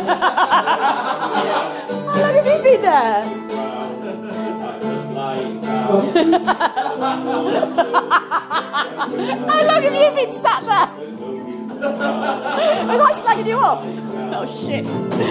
How long have you been there? How long have you been sat there? Was I slagging you off? Oh shit.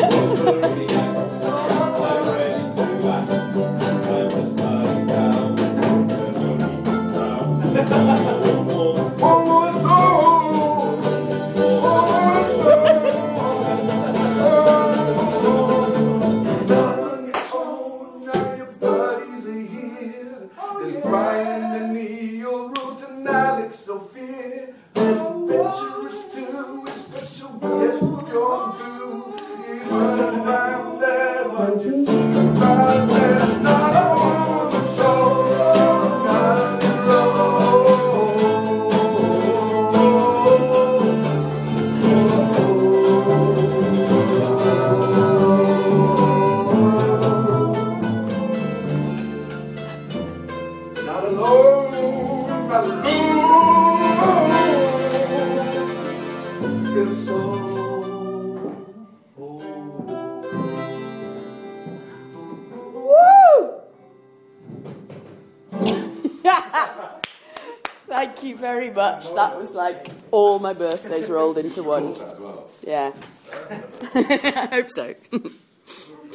Brian and Neil, Ruth and Alex, no fear. There's adventurous too, it's special guest you're due. You run around there, what you think about there's not a show, not a Not alone, not alone. It's so Woo! Thank you very much. That was like all my birthdays rolled into one. Yeah. I hope so.